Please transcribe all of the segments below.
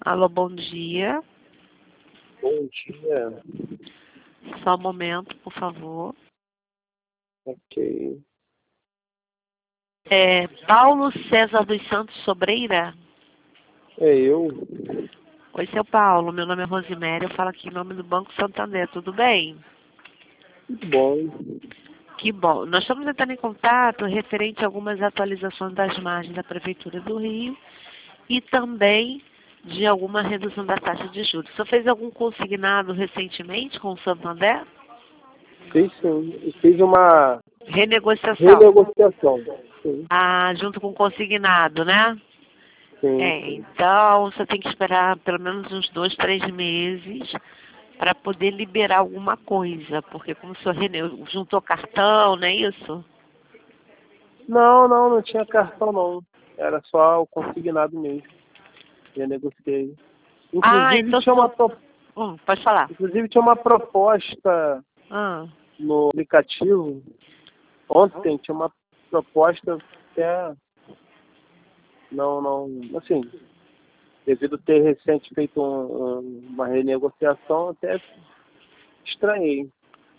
Alô, bom dia. Bom dia. Só um momento, por favor. Ok. Paulo César dos Santos Sobreira? É eu? Oi, seu Paulo. Meu nome é Rosiméria. Eu falo aqui em nome do Banco Santander. Tudo bem? Tudo bom. Que bom. Nós estamos entrando em contato referente a algumas atualizações das margens da Prefeitura do Rio e também de alguma redução da taxa de juros. O senhor fez algum consignado recentemente com o Santander? Fiz sim. E fiz uma Renegociação. renegociação. Sim. Junto com o consignado, né? Sim. Então você tem que esperar pelo menos uns 2, 3 meses para poder liberar alguma coisa, porque como o senhor juntou cartão, não é isso? Não tinha cartão não. Era só o consignado mesmo. Renegociei. Inclusive Então tinha pode falar. Inclusive tinha uma proposta Ah, no aplicativo. Ontem tinha uma proposta até assim, devido a ter recente feito uma renegociação, até estranhei.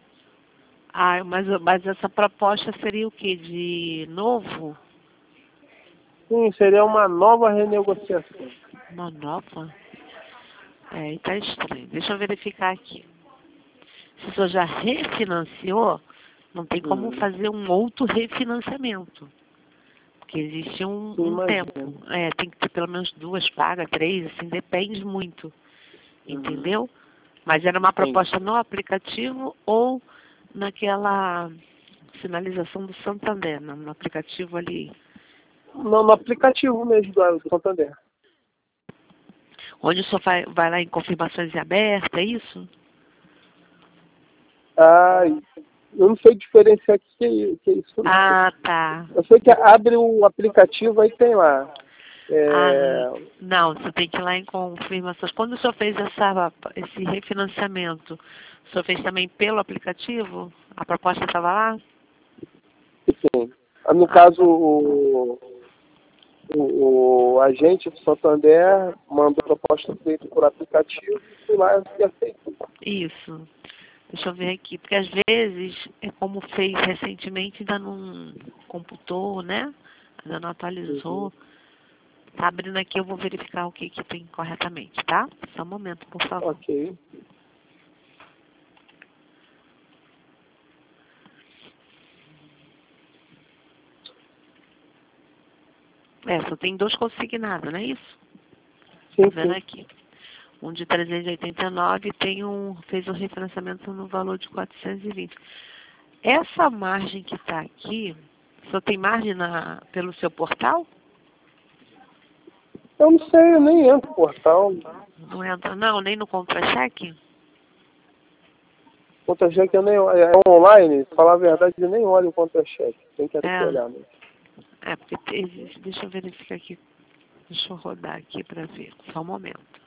mas essa proposta seria o quê? De novo? Sim, seria uma nova renegociação. Uma nova? Tá estranho. Deixa eu verificar aqui. Se o senhor já refinanciou, não tem como fazer um outro refinanciamento. Porque existe um tempo. Tem que ter pelo menos 2 pagas, 3, assim, depende muito. Entendeu? Mas era uma proposta no aplicativo ou naquela sinalização do Santander, no aplicativo ali. Não, no aplicativo mesmo do Santander. Onde o senhor vai lá em confirmações em aberto, é isso? Eu não sei diferenciar o que é isso. Tá. Eu sei que abre o aplicativo, aí tem lá. Não, você tem que ir lá em confirmações. Quando o senhor fez esse refinanciamento, o senhor fez também pelo aplicativo? A proposta estava lá? Sim. No caso, o agente do Santander mandou a proposta feita por aplicativo e fui lá e aceitou. Isso. Deixa eu ver aqui, porque às vezes, como fez recentemente, ainda não computou, né? Ainda não atualizou. Tá abrindo aqui, eu vou verificar o que tem corretamente, tá? Só um momento, por favor. Ok. Só tem 2 consignados, não é isso? Sim, Tá vendo aqui? Um de 389 fez um refinanciamento no valor de 420. Essa margem que está aqui, só tem margem pelo seu portal? Eu não sei, eu nem entro no portal. Não entra não, nem no contra-cheque? Contra-cheque eu nem olho. É online, falar a verdade, eu nem olho o contra-cheque. Tem que até olhar mesmo. Porque existe. Deixa eu verificar aqui. Deixa eu rodar aqui para ver. Só um momento.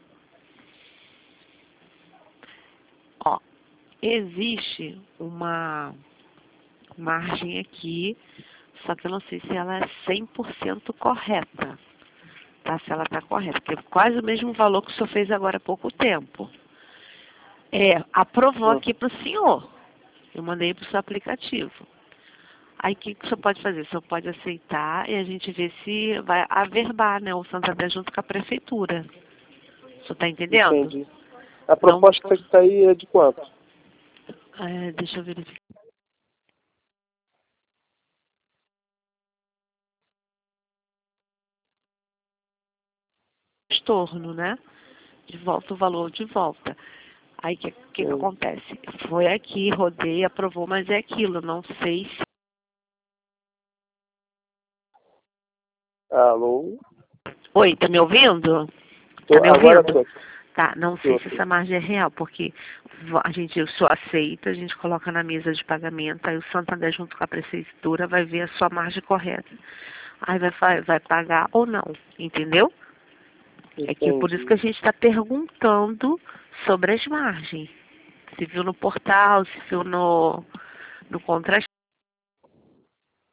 Ó, existe uma margem aqui, só que eu não sei se ela é 100% correta. Tá? Se ela está correta, porque é quase o mesmo valor que o senhor fez agora há pouco tempo. Aprovou aqui para o senhor. Eu mandei para o seu aplicativo. Aí o que o senhor pode fazer? O senhor pode aceitar e a gente vê se vai averbar, né, o Santander junto com a prefeitura. O senhor está entendendo? Entendi. A proposta que está aí é de quanto? Deixa eu verificar. Estorno, né? De volta o valor de volta. Aí o que acontece? Foi aqui, rodei, aprovou, mas é aquilo. Não sei se. Alô? Oi, tá me ouvindo? Tá me Agora ouvindo? tô. Tá, não sei se essa margem é real, porque o senhor aceita, a gente coloca na mesa de pagamento, aí o Santander junto com a prefeitura vai ver a sua margem correta. Aí vai pagar ou não, entendeu? É que por isso que a gente está perguntando sobre as margens. Se viu no portal, se viu no contra.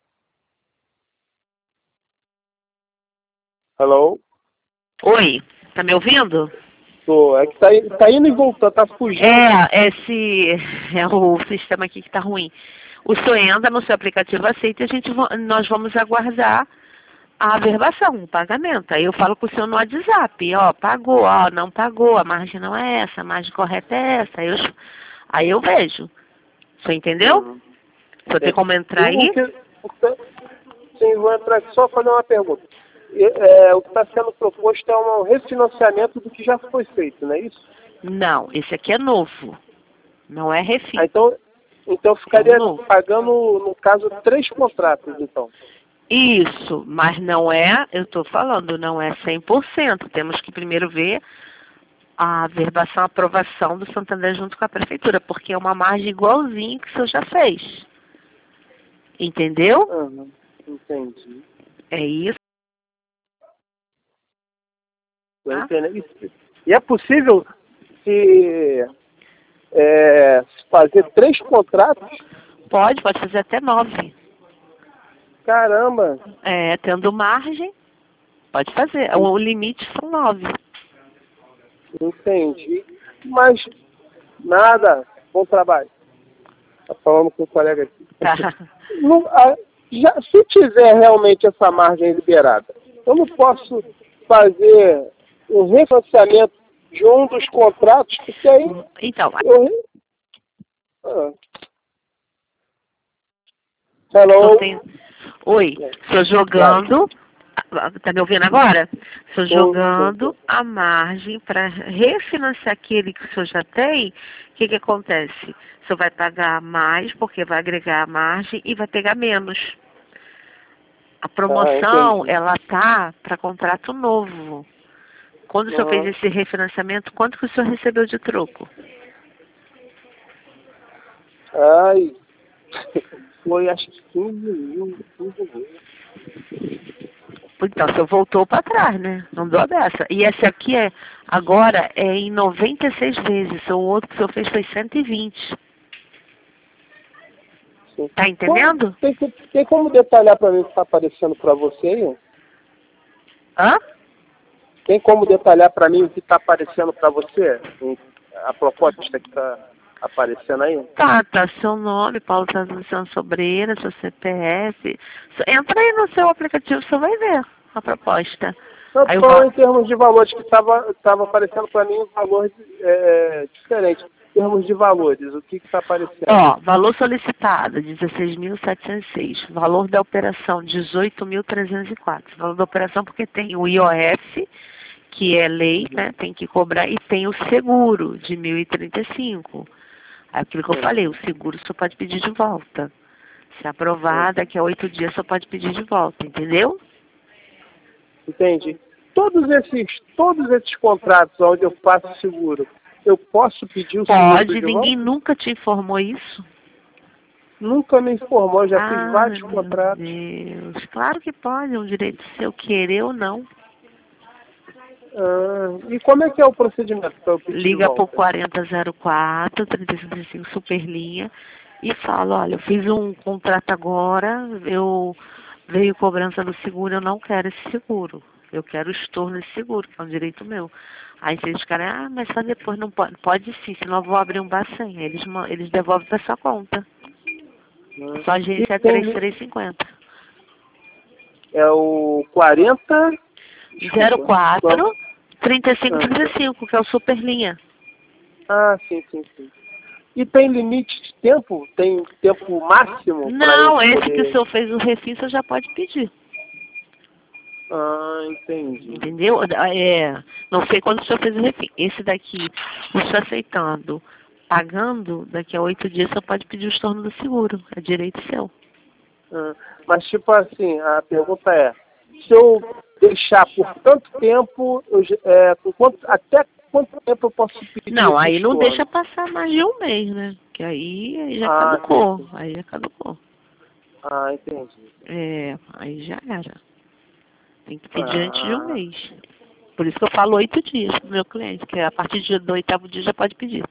Alô? Oi. Tá me ouvindo? Tô. É que tá indo e voltando, tá fugindo. É o sistema aqui que tá ruim. O senhor entra no seu aplicativo, aceita e nós vamos aguardar a averbação, o pagamento. Aí eu falo com o senhor no WhatsApp, ó, pagou, ó, não pagou, a margem não é essa, a margem correta é essa. Aí eu vejo. O senhor entendeu? O senhor tem como entrar aí? Sim, vou entrar aqui só fazer uma pergunta. O que está sendo proposto é um refinanciamento do que já foi feito, não é isso? Não, esse aqui é novo. Não é refis. Então ficaria pagando, no caso, 3 contratos, então. Isso, mas não é, eu estou falando, não é 100%. Temos que primeiro ver a averbação, a aprovação do Santander junto com a prefeitura, porque é uma margem igualzinha que o senhor já fez. Entendeu? Entendi. É isso. E é possível se fazer 3 contratos? Pode fazer até 9. Caramba! Tendo margem, pode fazer. O limite são 9. Entendi. Mas nada, bom trabalho. Tá falando com o colega aqui. Tá. Se tiver realmente essa margem liberada, eu não posso fazer um refinanciamento de um dos contratos, porque aí... Então... Hello? Oi, estou jogando... Tá me ouvindo agora? Estou jogando a margem para refinanciar aquele que o senhor já tem. O que acontece? O senhor vai pagar mais, porque vai agregar a margem e vai pegar menos. A promoção, ela tá para contrato novo. Quando o senhor fez esse refinanciamento, quanto que o senhor recebeu de troco? Foi acho que 15 mil. Então, o senhor voltou para trás, né? Não deu dessa. E esse aqui agora é em 96 vezes. O outro que o senhor fez foi 120. Sim. Tá entendendo? Tem como detalhar para mim o que está aparecendo para você aí? Hã? Tem como detalhar para mim o que está aparecendo para você? A proposta que está aparecendo aí? Tá. Seu nome, Paulo Tradução Sobreira, seu CPF. Entra aí no seu aplicativo, você vai ver a proposta. Em termos de valores, que estava aparecendo para mim um valor diferente. Em termos de valores, o que está aparecendo? Valor solicitado, 16.706. Valor da operação, 18.304. Valor da operação porque tem o IOF, que é lei, né? Tem que cobrar, e tem o seguro, de 1.035. Aquilo que eu falei, o seguro só pode pedir de volta. Se aprovar, daqui a 8 dias só pode pedir de volta, entendeu? Entendi. Todos esses contratos onde eu faço seguro, eu posso pedir o seguro de volta? Ninguém nunca te informou isso? Nunca me informou, já fiz vários contratos. Meu Deus, claro que pode, é um direito seu querer ou não. E como é que é o procedimento para eu pedir Liga de volta? pro 4004 3535 Superlinha e fala, olha, eu fiz um contrato agora, veio cobrança do seguro, eu não quero esse seguro. Eu quero o estorno desse seguro, que é um direito meu. Aí se eles querem, mas só depois não pode. Pode sim, senão eu vou abrir um bacen. Eles devolvem para sua conta. Sua agência é 3350. É o 40... 04 3535, que é o Superlinha. Sim. E tem limite de tempo? Tem tempo máximo? Não, esse que o senhor fez o refis, o senhor já pode pedir. Entendi. Entendeu? Não sei quando o senhor fez o refis. Esse daqui, o senhor aceitando, pagando, daqui a 8 dias, o senhor pode pedir o estorno do seguro. É direito seu. Mas, tipo assim, a pergunta é, se eu deixar por tanto tempo, até quanto tempo eu posso pedir? Não, aí não deixa passar mais de um mês, né? Que aí já caducou. Entendi. Aí já caducou. Entendi. Aí já era. Tem que pedir antes de um mês. Por isso que eu falo 8 dias pro meu cliente, que a partir do 8º dia já pode pedir.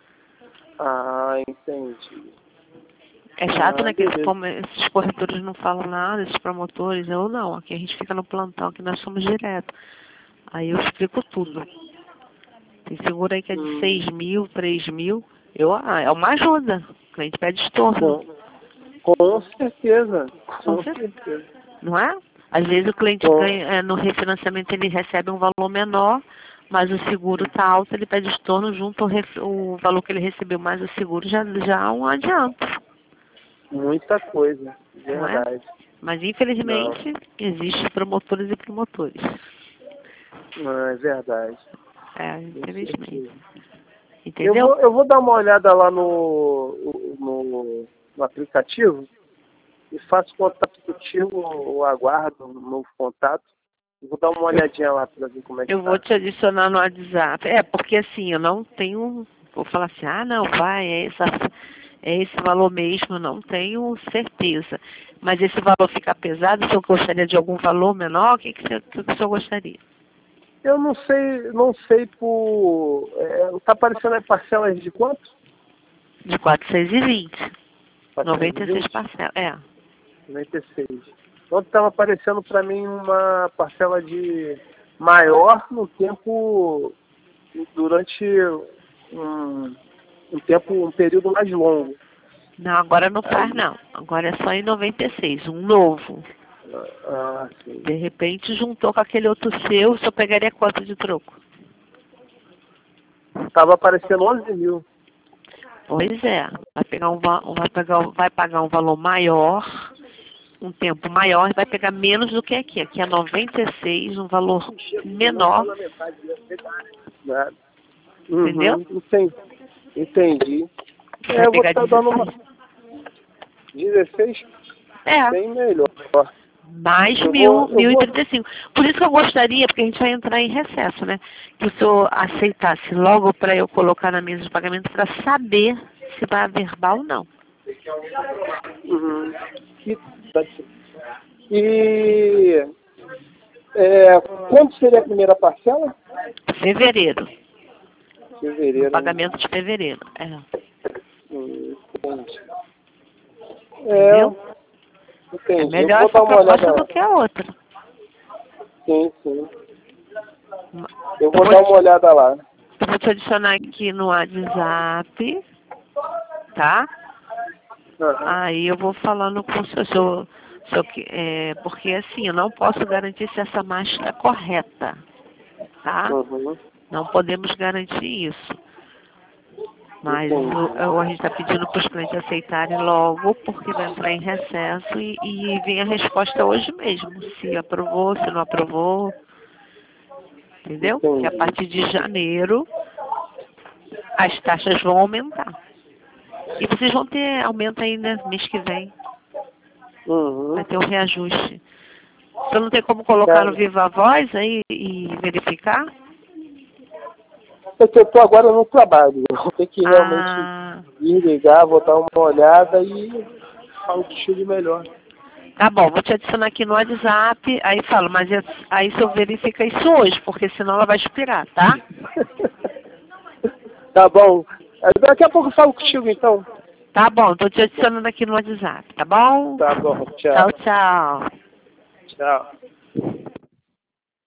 Entendi. É chato, né? Que esses corretores não falam nada, esses promotores, ou não. Aqui a gente fica no plantão, que nós somos direto. Aí eu explico tudo. Tem seguro aí que é de 6.000, 3.000. É uma ajuda. O cliente pede estorno. Com certeza. Com certeza. Não é? Às vezes o cliente ganha, no refinanciamento ele recebe um valor menor, mas o seguro está alto, ele pede estorno junto o valor que ele recebeu mais o seguro já é um adianto. Muita coisa, verdade. Não é? Mas infelizmente existe promotores e promotores. Não, é verdade. Infelizmente. Entendeu? Eu vou dar uma olhada lá no aplicativo e faço contato contigo, ou aguardo um novo contato. Vou dar uma olhadinha lá para ver como é que eu vou te adicionar no WhatsApp. Porque assim, eu não tenho... Vou falar assim, não, vai, é esse valor mesmo, não tenho certeza. Mas esse valor fica pesado, se eu gostaria de algum valor menor, o que o senhor gostaria? Eu não sei por... tá aparecendo aí parcelas de quanto? De 420. 96 parcelas, 96. Ontem estava aparecendo para mim uma parcela de maior no tempo, durante um período mais longo. Não, agora não faz não. Agora é só em 96, um novo. Sim. De repente juntou com aquele outro seu, só pegaria quanto de troco? Estava aparecendo 11.000. Pois é, vai pagar um valor maior, um tempo maior, e vai pegar menos do que aqui. Aqui é 96, um valor menor. Entendeu? Entendi. Vai Vou pegar estar dando uma 16? Bem melhor. Mais 1.035. Por isso que eu gostaria, porque a gente vai entrar em recesso, né? Que o senhor aceitasse logo para eu colocar na mesa de pagamento para saber se vai averbar ou não. E quando seria a primeira parcela? Fevereiro. Fevereiro. Pagamento de fevereiro. Entendeu? Entendi. É melhor essa proposta do que a outra. Sim. Eu vou dar uma olhada lá. Eu vou te adicionar aqui no WhatsApp, tá? Aí eu vou falando com o senhor, porque assim, eu não posso garantir se essa marcha está correta, tá? Não podemos garantir isso. Mas a gente está pedindo para os clientes aceitarem logo, porque vai entrar em recesso e vem a resposta hoje mesmo, se aprovou, se não aprovou. Entendeu? Que a partir de janeiro as taxas vão aumentar. E vocês vão ter aumento aí, né, mês que vem. Vai ter um reajuste. Você não tem como colocar no Viva Voz aí e verificar? Eu estou agora no trabalho. Eu vou ter que realmente ir ligar, vou dar uma olhada e falo contigo melhor. Tá bom, vou te adicionar aqui no WhatsApp, aí falo, mas aí se eu verifica isso hoje, porque senão ela vai expirar, tá? Tá bom. Daqui a pouco eu falo contigo, então. Tá bom, tô te adicionando aqui no WhatsApp, tá bom? Tá bom, tchau. Tchau. Tchau.